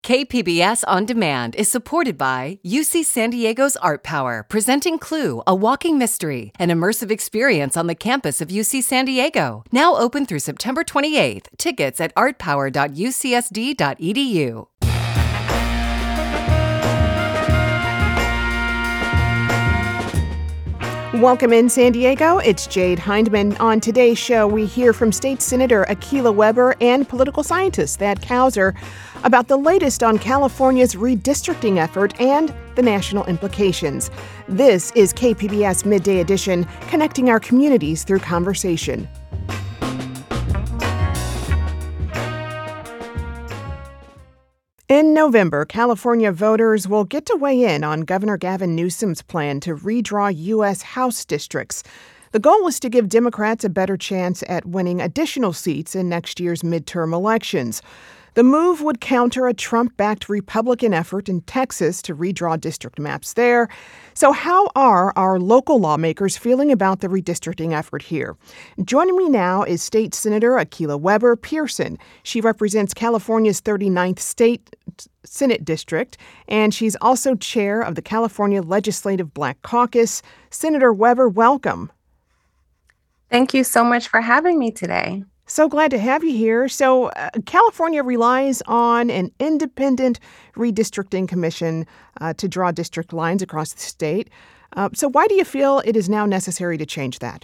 KPBS On Demand is supported by UC San Diego's Art Power, presenting Clue, a walking mystery, an immersive experience on the campus of UC San Diego. Now open through September 28th. Tickets at artpower.ucsd.edu. Welcome in San Diego. It's Jade Hindman. On today's show, we hear from State Senator Akilah Weber and political scientist Thad Kauser about the latest on California's redistricting effort and the national implications. This is KPBS Midday Edition, connecting our communities through conversation. In November, California voters will get to weigh in on Governor Gavin Newsom's plan to redraw U.S. House districts. The goal is to give Democrats a better chance at winning additional seats in next year's midterm elections. The move would counter a Trump-backed Republican effort in Texas to redraw district maps there. So how are our local lawmakers feeling about the redistricting effort here? Joining me now is State Senator Akilah Weber Pearson. She represents California's 39th State Senate District, and she's also chair of the California Legislative Black Caucus. Senator Weber, welcome. Thank you so much for having me today. So glad to have you here. So California relies on an independent redistricting commission to draw district lines across the state. So why do you feel it is now necessary to change that?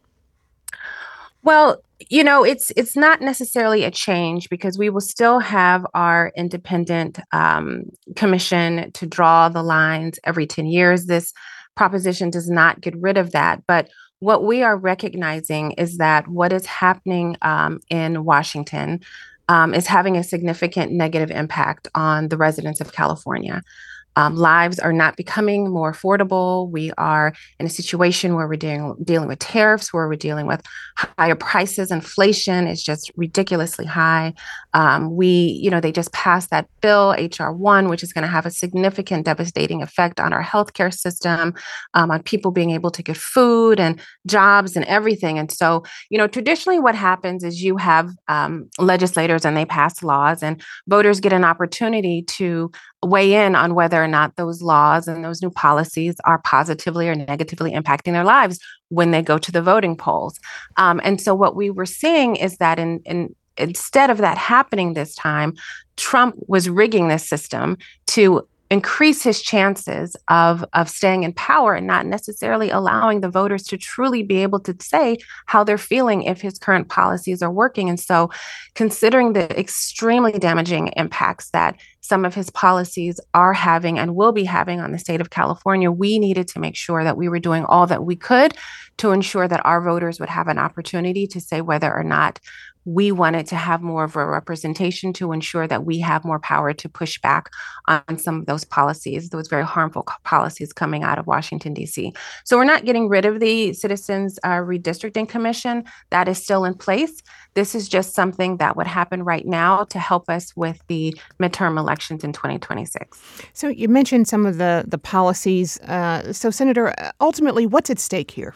Well, it's not necessarily a change because we will still have our independent commission to draw the lines every 10 years. This proposition does not get rid of that. But what we are recognizing is that what is happening in Washington is having a significant negative impact on the residents of California. Lives are not becoming more affordable. We are in a situation where we're dealing with tariffs, where we're dealing with higher prices. Inflation is just ridiculously high. They just passed that bill, H.R. 1, which is going to have a significant devastating effect on our healthcare system, on people being able to get food and jobs and everything. And so, traditionally what happens is you have legislators and they pass laws and voters get an opportunity to weigh in on whether or not those laws and those new policies are positively or negatively impacting their lives when they go to the voting polls. And so what we were seeing is that instead of that happening this time, Trump was rigging this system to increase his chances of staying in power and not necessarily allowing the voters to truly be able to say how they're feeling if his current policies are working. And so considering the extremely damaging impacts that some of his policies are having and will be having on the state of California, we needed to make sure that we were doing all that we could to ensure that our voters would have an opportunity to say whether or not we wanted to have more of a representation to ensure that we have more power to push back on some of those policies, those very harmful policies coming out of Washington, D.C. So we're not getting rid of the Citizens Redistricting Commission. That is still in place. This is just something that would happen right now to help us with the midterm elections in 2026. So you mentioned some of the policies. So, Senator, ultimately, what's at stake here?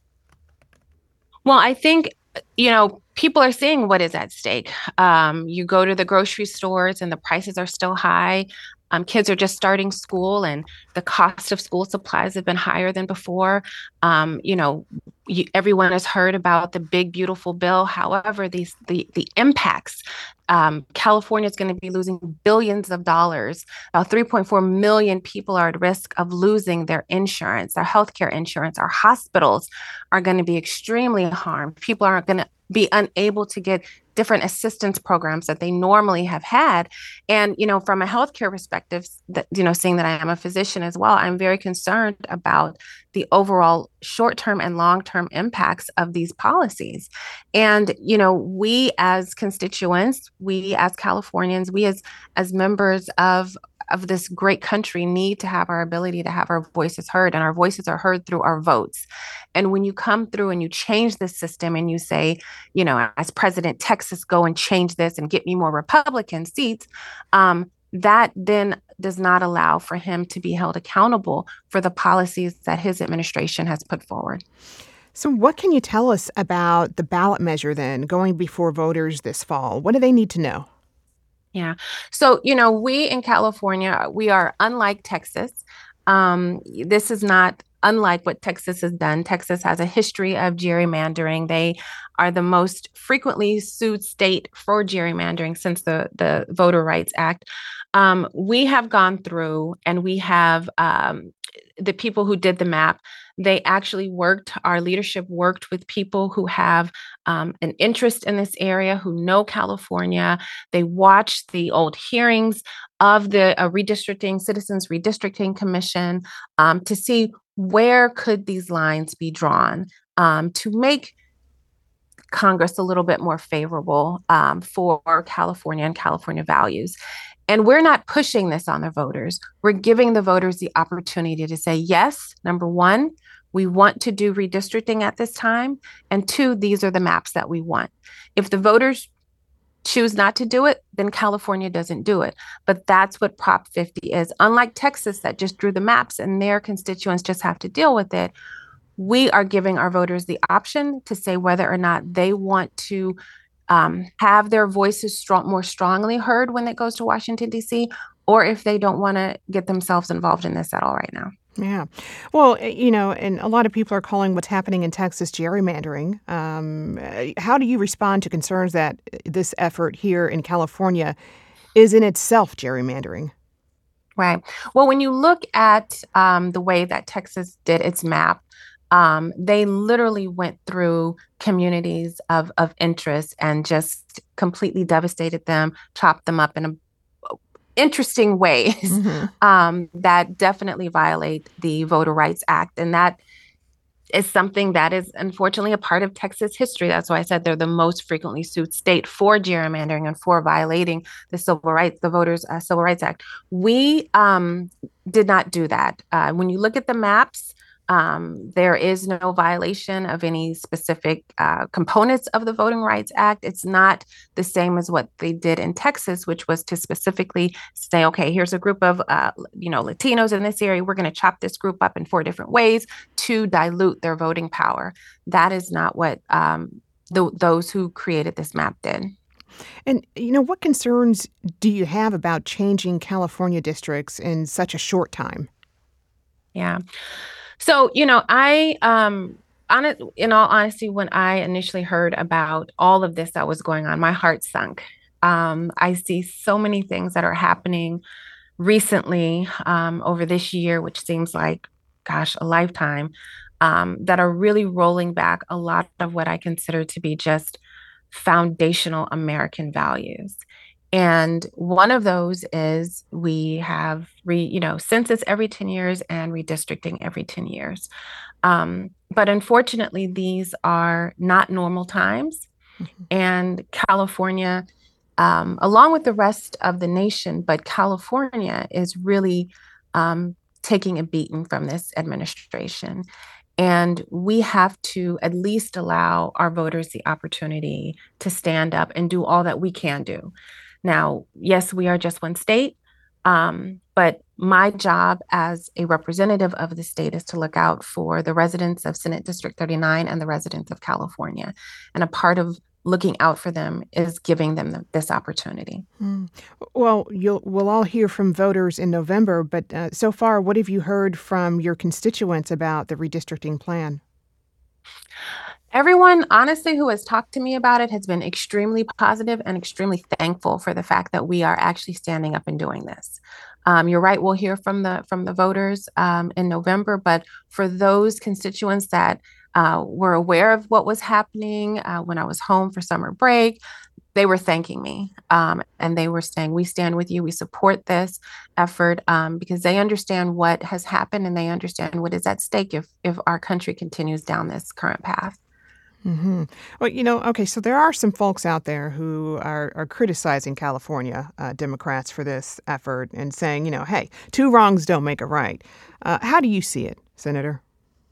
Well, I think, people are seeing what is at stake. You go to the grocery stores and the prices are still high. Kids are just starting school and the cost of school supplies have been higher than before. Everyone has heard about the big, beautiful bill. However, the impacts, California is going to be losing billions of dollars. About 3.4 million people are at risk of losing their insurance, their healthcare insurance. Our hospitals are going to be extremely harmed. People aren't going to be unable to get different assistance programs that they normally have had. And, from a healthcare perspective, seeing that I am a physician as well, I'm very concerned about the overall short-term and long-term impacts of these policies. And, we as constituents, we as Californians, we as members of this great country need to have our ability to have our voices heard, and our voices are heard through our votes. And when you come through and you change the system and you say, as President Texas, go and change this and get me more Republican seats, that then does not allow for him to be held accountable for the policies that his administration has put forward. So what can you tell us about the ballot measure then going before voters this fall? What do they need to know? Yeah. So, we in California, we are unlike Texas. This is not unlike what Texas has done. Texas has a history of gerrymandering. They are the most frequently sued state for gerrymandering since the Voter Rights Act. We have gone through and we have the people who did the map. They actually our leadership worked with people who have an interest in this area, who know California. They watched the old hearings of the Citizens Redistricting Commission to see where could these lines be drawn to make Congress a little bit more favorable for California and California values. And we're not pushing this on the voters. We're giving the voters the opportunity to say, yes, number one, we want to do redistricting at this time. And two, these are the maps that we want. If the voters choose not to do it, then California doesn't do it. But that's what Prop 50 is. Unlike Texas that just drew the maps and their constituents just have to deal with it, we are giving our voters the option to say whether or not they want to have their voices more strongly heard when it goes to Washington, D.C., or if they don't want to get themselves involved in this at all right now. Yeah. Well, and a lot of people are calling what's happening in Texas gerrymandering. How do you respond to concerns that this effort here in California is in itself gerrymandering? Right. Well, when you look at the way that Texas did its map, they literally went through communities of interest and just completely devastated them, chopped them up in interesting ways that definitely violate the Voter Rights Act. And that is something that is unfortunately a part of Texas history. That's why I said they're the most frequently sued state for gerrymandering and for violating the Voters' Civil Rights Act. We did not do that. When you look at the maps, there is no violation of any specific components of the Voting Rights Act. It's not the same as what they did in Texas, which was to specifically say, okay, here's a group of Latinos in this area. We're going to chop this group up in 4 different ways to dilute their voting power. That is not what those who created this map did. And, what concerns do you have about changing California districts in such a short time? Yeah. So, in all honesty, when I initially heard about all of this that was going on, my heart sunk. I see so many things that are happening recently over this year, which seems like, gosh, a lifetime, that are really rolling back a lot of what I consider to be just foundational American values. And one of those is we have census every 10 years and redistricting every 10 years. But unfortunately, these are not normal times. Mm-hmm. And California, along with the rest of the nation, but California is really taking a beating from this administration. And we have to at least allow our voters the opportunity to stand up and do all that we can do. Now, yes, we are just one state, but my job as a representative of the state is to look out for the residents of Senate District 39 and the residents of California. And a part of looking out for them is giving them this opportunity. Well, we'll all hear from voters in November, but so far, what have you heard from your constituents about the redistricting plan? Everyone, honestly, who has talked to me about it has been extremely positive and extremely thankful for the fact that we are actually standing up and doing this. You're right, we'll hear from the voters in November, but for those constituents that were aware of what was happening when I was home for summer break, they were thanking me and they were saying, we stand with you, we support this effort because they understand what has happened and they understand what is at stake if our country continues down this current path. Mm-hmm. Well, okay, so there are some folks out there who are criticizing California Democrats for this effort and saying, hey, 2 wrongs don't make a right. How do you see it, Senator?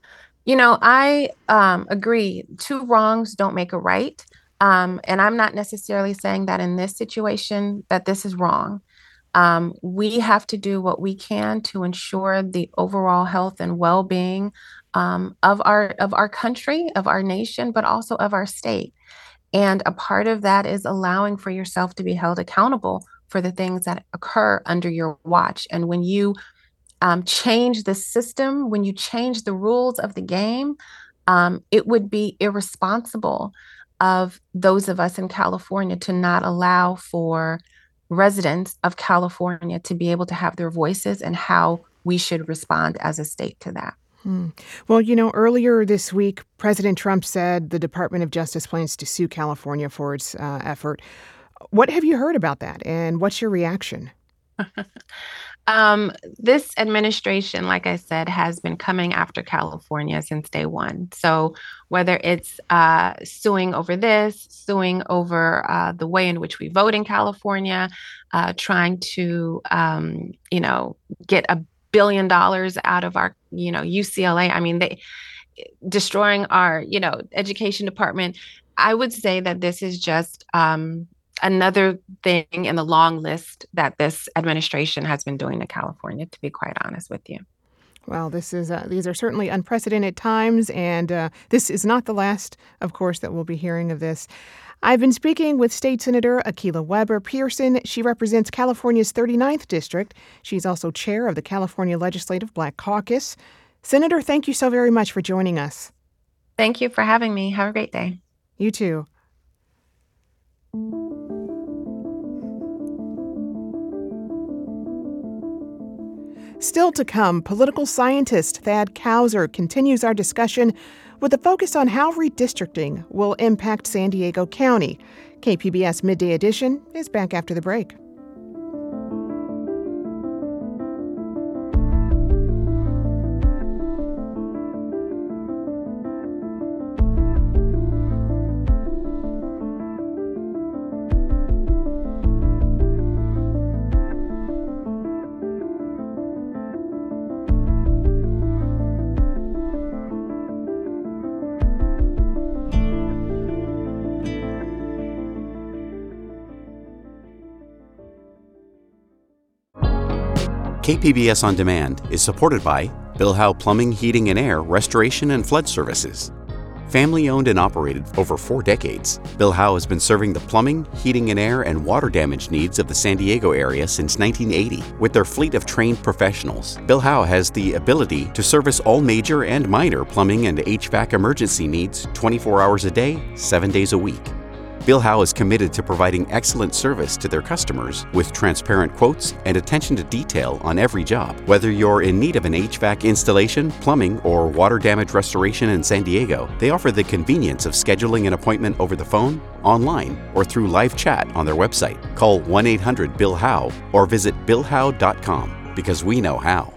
I agree. 2 wrongs don't make a right. And I'm not necessarily saying that in this situation that this is wrong. We have to do what we can to ensure the overall health and well-being of our country, of our nation, but also of our state. And a part of that is allowing for yourself to be held accountable for the things that occur under your watch. And when you change the system, when you change the rules of the game, it would be irresponsible of those of us in California to not allow for residents of California to be able to have their voices and how we should respond as a state to that. Well, earlier this week, President Trump said the Department of Justice plans to sue California for its effort. What have you heard about that, and what's your reaction? This administration, like I said, has been coming after California since day one. So whether it's suing over this, suing over the way in which we vote in California, trying to, get $1 billion out of our, UCLA. I mean, they destroying our, education department. I would say that this is just another thing in the long list that this administration has been doing to California, to be quite honest with you. Well, these are certainly unprecedented times, and this is not the last, of course, that we'll be hearing of this. I've been speaking with State Senator Akilah Weber Pearson. She represents California's 39th District. She's also chair of the California Legislative Black Caucus. Senator, thank you so very much for joining us. Thank you for having me. Have a great day. You too. Still to come, political scientist Thad Cousar continues our discussion with a focus on how redistricting will impact San Diego County. KPBS Midday Edition is back after the break. KPBS On Demand is supported by Bill Howe Plumbing, Heating and Air, Restoration and Flood Services. Family owned and operated for over 4 decades, Bill Howe has been serving the plumbing, heating and air, and water damage needs of the San Diego area since 1980. With their fleet of trained professionals, Bill Howe has the ability to service all major and minor plumbing and HVAC emergency needs 24 hours a day, 7 days a week. Bill Howe is committed to providing excellent service to their customers with transparent quotes and attention to detail on every job. Whether you're in need of an HVAC installation, plumbing, or water damage restoration in San Diego, they offer the convenience of scheduling an appointment over the phone, online, or through live chat on their website. Call 1-800-BILL-HOWE or visit BillHowe.com because we know how.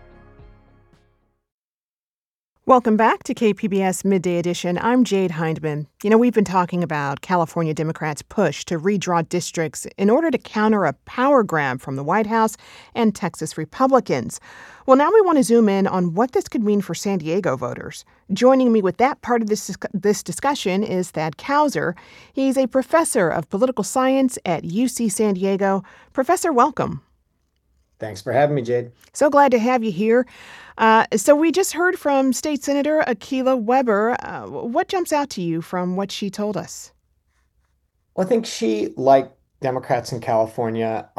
Welcome back to KPBS Midday Edition. I'm Jade Hindman. We've been talking about California Democrats' push to redraw districts in order to counter a power grab from the White House and Texas Republicans. Well, now we want to zoom in on what this could mean for San Diego voters. Joining me with that part of this discussion is Thad Cousar. He's a professor of political science at UC San Diego. Professor, welcome. Thanks for having me, Jade. So glad to have you here. So we just heard from State Senator Akilah Weber. What jumps out to you from what she told us? Well, I think she, like Democrats in California,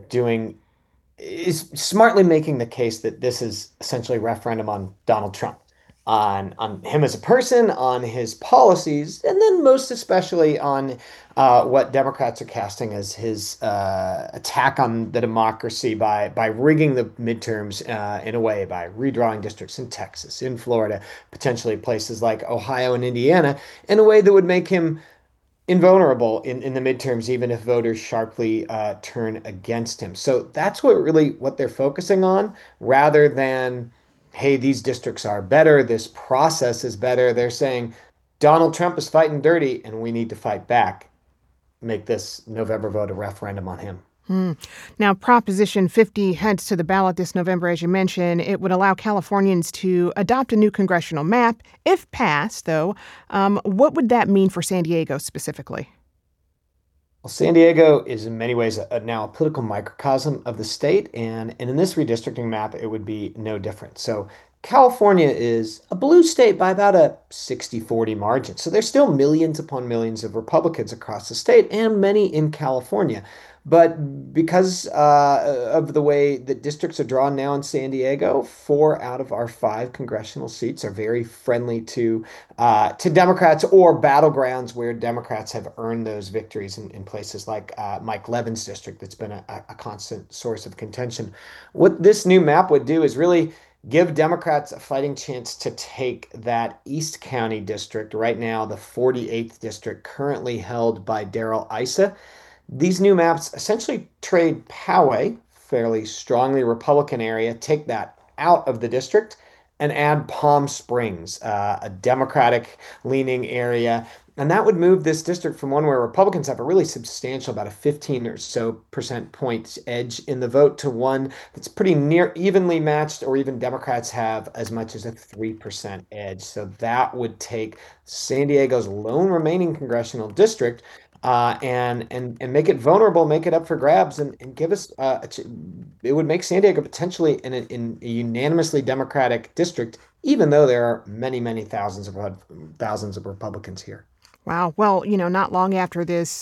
is smartly making the case that this is essentially a referendum on Donald Trump, on him as a person, on his policies, and then most especially on what Democrats are casting as his attack on the democracy by rigging the midterms in a way, by redrawing districts in Texas, in Florida, potentially places like Ohio and Indiana, in a way that would make him invulnerable in the midterms, even if voters sharply turn against him. So that's what they're focusing on, rather than, hey, these districts are better, this process is better. They're saying Donald Trump is fighting dirty and we need to fight back. Make this November vote a referendum on him. Now, Proposition 50 heads to the ballot this November, as you mentioned. It would allow Californians to adopt a new congressional map. If passed, though, what would that mean for San Diego specifically? Well, San Diego is in many ways now a political microcosm of the state, and in this redistricting map, it would be no different. So California is a blue state by about a 60-40 margin. So there's still millions upon millions of Republicans across the state and many in California. But because of the way that districts are drawn now in San Diego, 4 out of our 5 congressional seats are very friendly to Democrats or battlegrounds where Democrats have earned those victories in places like Mike Levin's district that's been a constant source of contention. What this new map would do is really give Democrats a fighting chance to take that East County district, right now the 48th district, currently held by Darrell Issa. These new maps essentially trade Poway, fairly strongly Republican area, take that out of the district and add Palm Springs, a Democratic leaning area. And that would move this district from one where Republicans have a really substantial, about a 15 or so percent points edge in the vote, to one that's pretty near evenly matched, or even Democrats have as much as a 3% edge. So that would take San Diego's lone remaining congressional district, and make it vulnerable, make it up for grabs, and give us it would make San Diego potentially in a unanimously Democratic district, even though there are many thousands of Republicans here. Wow. Well, not long after this,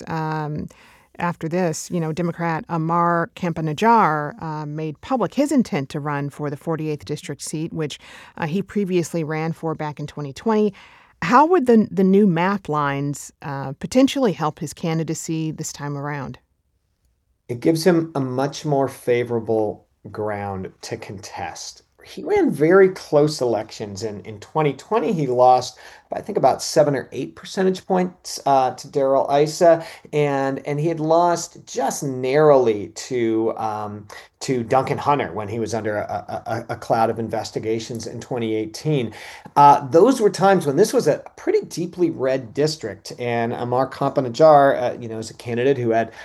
Democrat Amar Campa-Najjar made public his intent to run for the 48th district seat, which he previously ran for back in 2020. How would the new map lines potentially help his candidacy this time around? It gives him a much more favorable ground to contest. He ran very close elections. In 2020, he lost, I think, about 7 or 8 percentage points to Darrell Issa, and he had lost just narrowly to Duncan Hunter when he was under a cloud of investigations in 2018. Those were times when this was a pretty deeply red district, and Amar Campa-Najjar, is a candidate who had,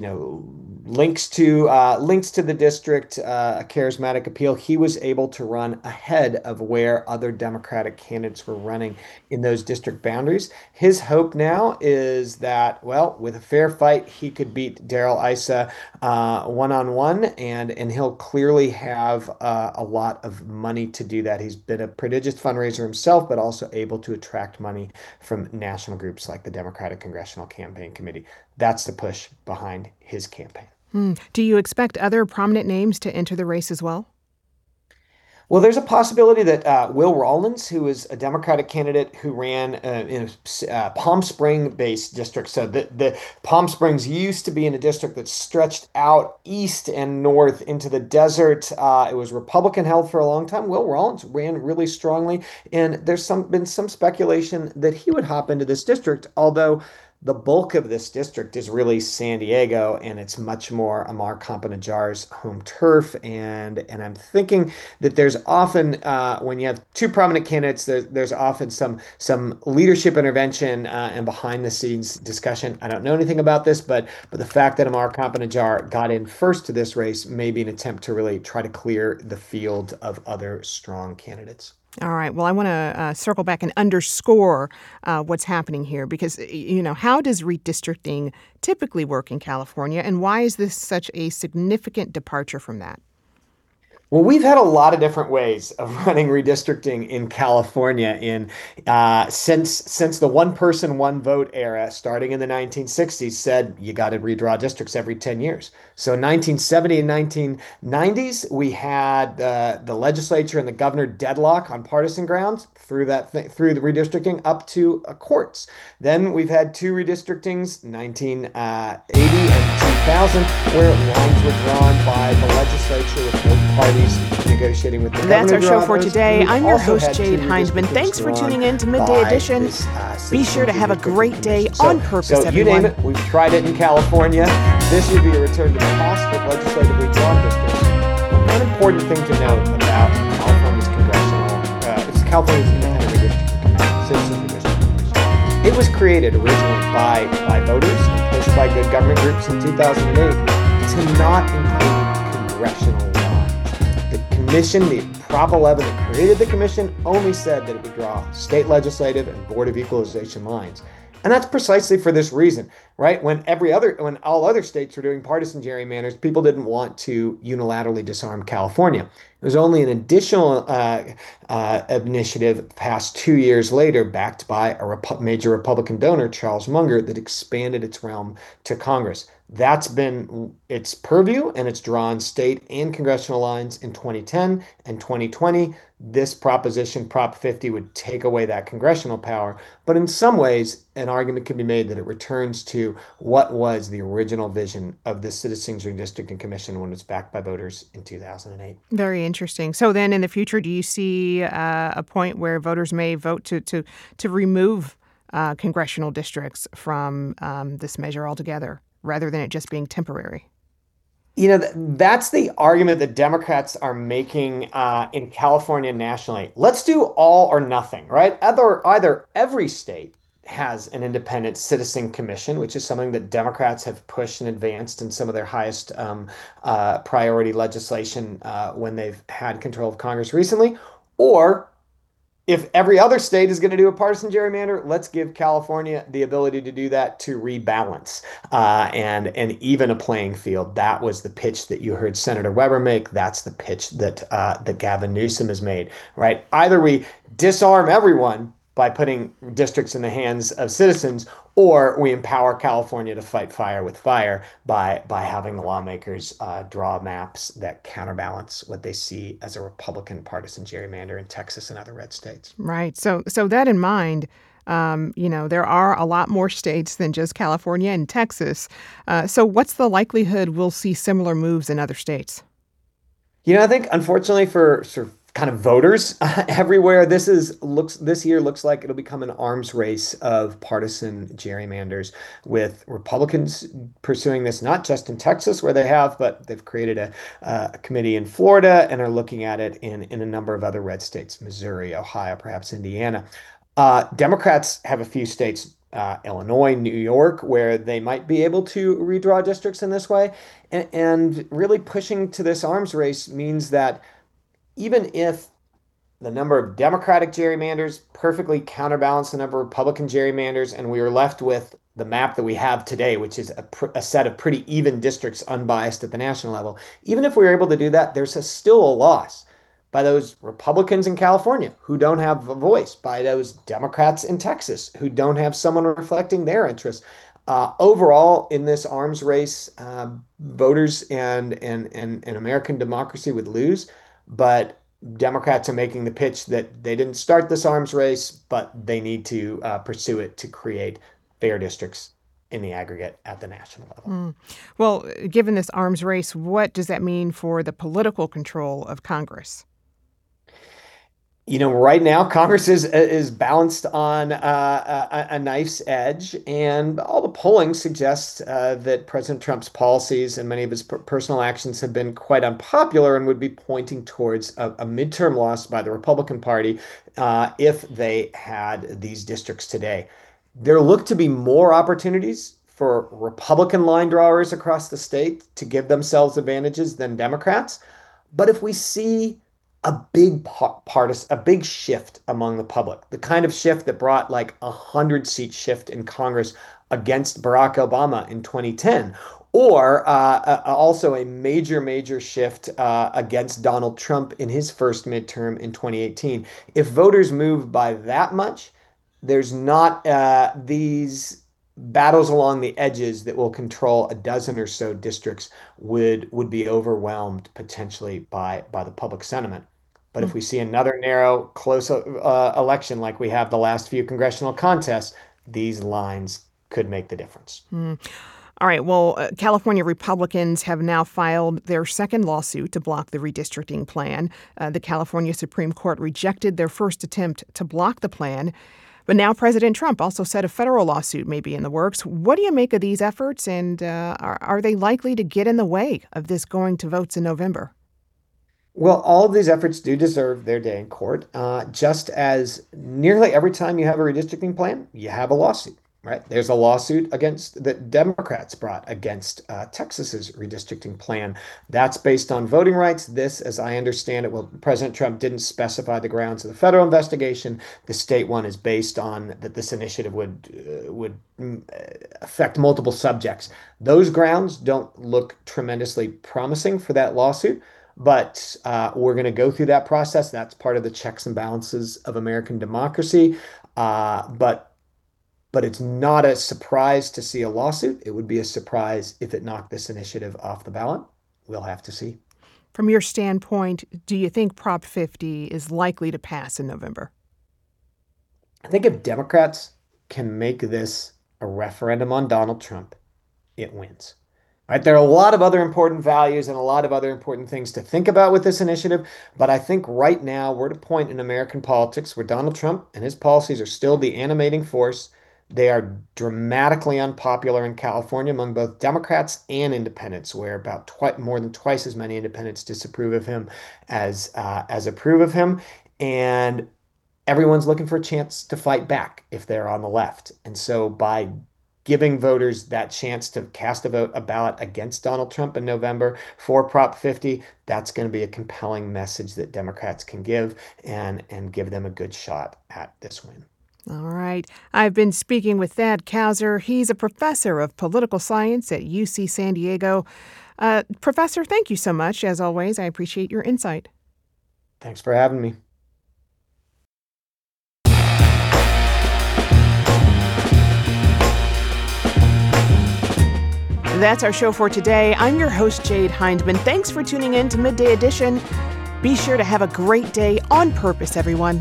links to the district, a charismatic appeal. He was able to run ahead of where other Democratic candidates were running in those district boundaries. His hope now is that, well, with a fair fight, he could beat Darrell Issa one-on-one, and he'll clearly have a lot of money to do that. He's been a prodigious fundraiser himself, but also able to attract money from national groups like the Democratic Congressional Campaign Committee. That's the push behind his campaign. Do you expect other prominent names to enter the race as well? Well, there's a possibility that Will Rawlins, who is a Democratic candidate who ran in a Palm Spring-based district. So the Palm Springs used to be in a district that stretched out east and north into the desert. It was Republican held for a long time. Will Rawlins ran really strongly, and there's been some speculation that he would hop into this district, although the bulk of this district is really San Diego, and it's much more Amar Campa-Najjar's home turf. And I'm thinking that there's often, when you have two prominent candidates, there's often some leadership intervention and behind the scenes discussion. I don't know anything about this, but the fact that Amar Campa-Najjar got in first to this race may be an attempt to really try to clear the field of other strong candidates. All right. Well, I want to circle back and underscore what's happening here because, how does redistricting typically work in California, and why is this such a significant departure from that? Well, we've had a lot of different ways of running redistricting in California since the one person, one vote era, starting in the 1960s, said you got to redraw districts every 10 years. So in 1970 and 1990s, we had the legislature and the governor deadlock on partisan grounds through the redistricting up to courts. Then we've had two redistrictings, 1980 and 2000, where lines were drawn by the legislature with both parties negotiating with the governor. That's our show for today. I'm your host, Jade Hindman. Thanks for tuning in to Midday Edition. Be sure to have a great day on purpose, everyone. You name it. We've tried it in California. This would be a return to the past with legislatively drawn districts. One important thing to note about California's Independent Redistricting Citizen Redistricting Commission. It was created originally by voters and pushed by good government groups in 2008 to not include congressional lines. The commission, the Prop 11 that created the commission, only said that it would draw state legislative and Board of Equalization lines. And that's precisely for this reason, right? When all other states were doing partisan gerrymanders, people didn't want to unilaterally disarm California. It was only an additional initiative passed 2 years later, backed by a major Republican donor, Charles Munger, that expanded its realm to Congress. That's been its purview, and it's drawn state and congressional lines in 2010 and 2020. This proposition, Prop 50, would take away that congressional power. But in some ways, an argument can be made that it returns to what was the original vision of the Citizens Redistricting Commission when it was backed by voters in 2008. Very interesting. So then in the future, do you see a point where voters may vote to remove congressional districts from this measure altogether, rather than it just being temporary? That's the argument that Democrats are making in California nationally. Let's do all or nothing, right? Either every state has an independent citizen commission, which is something that Democrats have pushed and advanced in some of their highest priority legislation when they've had control of Congress recently, or if every other state is going to do a partisan gerrymander, let's give California the ability to do that to rebalance and even a playing field. That was the pitch that you heard Senator Weber make. That's the pitch that Gavin Newsom has made, right? Either we disarm everyone by putting districts in the hands of citizens, or we empower California to fight fire with fire by having the lawmakers draw maps that counterbalance what they see as a Republican partisan gerrymander in Texas and other red states. Right. So that in mind, there are a lot more states than just California and Texas. So what's the likelihood we'll see similar moves in other states? I think unfortunately for sort of kind of voters everywhere, this year looks like it'll become an arms race of partisan gerrymanders, with Republicans pursuing this not just in Texas where they have, but they've created a committee in Florida and are looking at it in a number of other red states, Missouri, Ohio, perhaps Indiana. Democrats have a few states, Illinois, New York, where they might be able to redraw districts in this way. And really pushing to this arms race means that even if the number of Democratic gerrymanders perfectly counterbalance the number of Republican gerrymanders, and we are left with the map that we have today, which is a set of pretty even districts, unbiased at the national level, even if we were able to do that, there's still a loss by those Republicans in California who don't have a voice, by those Democrats in Texas who don't have someone reflecting their interests. Overall, in this arms race, voters and American democracy would lose. But Democrats are making the pitch that they didn't start this arms race, but they need to pursue it to create fair districts in the aggregate at the national level. Well, given this arms race, what does that mean for the political control of Congress? Right now, Congress is balanced on a knife's edge, and all the polling suggests that President Trump's policies and many of his personal actions have been quite unpopular and would be pointing towards a midterm loss by the Republican Party if they had these districts today. There look to be more opportunities for Republican line drawers across the state to give themselves advantages than Democrats. But if we see a big shift among the public, the kind of shift that brought like 100-seat shift in Congress against Barack Obama in 2010, or also a major shift against Donald Trump in his first midterm in 2018. If voters move by that much, there's not these battles along the edges that will control a dozen or so districts would be overwhelmed potentially by the public sentiment. But if we see another narrow, close election like we have the last few congressional contests, these lines could make the difference. All right. Well, California Republicans have now filed their second lawsuit to block the redistricting plan. The California Supreme Court rejected their first attempt to block the plan. But now President Trump also said a federal lawsuit may be in the works. What do you make of these efforts, and are they likely to get in the way of this going to votes in November? Well, all of these efforts do deserve their day in court, just as nearly every time you have a redistricting plan, you have a lawsuit, right? There's a lawsuit that Democrats brought against Texas's redistricting plan. That's based on voting rights. This, as I understand it, well, President Trump didn't specify the grounds of the federal investigation. The state one is based on that this initiative would affect multiple subjects. Those grounds don't look tremendously promising for that lawsuit. But we're going to go through that process. That's part of the checks and balances of American democracy. But but it's not a surprise to see a lawsuit. It would be a surprise if it knocked this initiative off the ballot. We'll have to see. From your standpoint, do you think Prop 50 is likely to pass in November? I think if Democrats can make this a referendum on Donald Trump, it wins. Right? There are a lot of other important values and a lot of other important things to think about with this initiative, but I think right now we're at a point in American politics where Donald Trump and his policies are still the animating force. They are dramatically unpopular in California among both Democrats and independents, where about more than twice as many independents disapprove of him as approve of him. And everyone's looking for a chance to fight back if they're on the left. And so by giving voters that chance to cast a ballot against Donald Trump in November for Prop 50, that's going to be a compelling message that Democrats can give and give them a good shot at this win. All right. I've been speaking with Thad Kauser. He's a professor of political science at UC San Diego. Professor, thank you so much. As always, I appreciate your insight. Thanks for having me. That's our show for today. I'm your host, Jade Hindman. Thanks for tuning in to Midday Edition. Be sure to have a great day on purpose, everyone.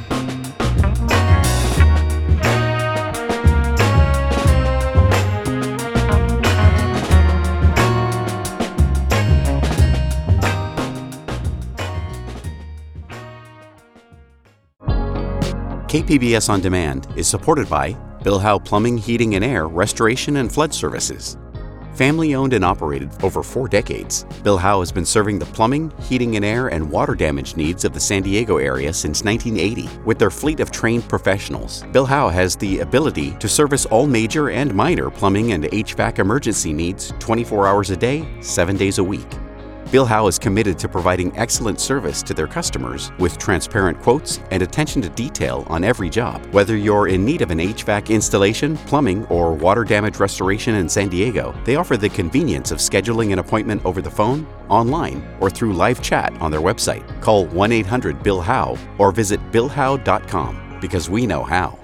KPBS On Demand is supported by Bill Howe Plumbing, Heating and Air, Restoration and Flood Services. Family owned and operated over 4 decades, Bill Howe has been serving the plumbing, heating and air, and water damage needs of the San Diego area since 1980. With their fleet of trained professionals, Bill Howe has the ability to service all major and minor plumbing and HVAC emergency needs 24 hours a day, 7 days a week. Bill Howe is committed to providing excellent service to their customers with transparent quotes and attention to detail on every job. Whether you're in need of an HVAC installation, plumbing, or water damage restoration in San Diego, they offer the convenience of scheduling an appointment over the phone, online, or through live chat on their website. Call 1-800-BILL-HOWE or visit BillHowe.com because we know how.